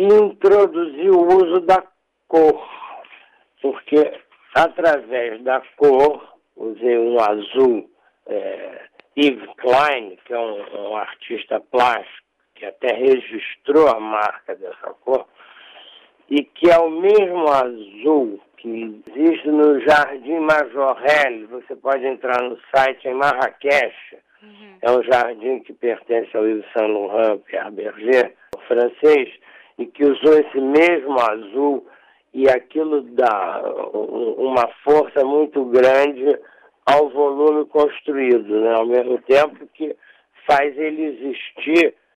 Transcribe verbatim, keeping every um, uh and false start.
e introduzir o uso da cor, porque através da cor, usei um azul, é, Yves Klein, que é um, um artista plástico, que até registrou a marca dessa cor, e que é o mesmo azul que existe no Jardim Majorelle. Você pode entrar no site em Marrakech. Uhum. É um jardim que pertence ao Yves Saint Laurent, Pierre Berger, francês, e que usou esse mesmo azul, e aquilo dá uma força muito grande ao volume construído, né? Ao mesmo tempo que faz ele existir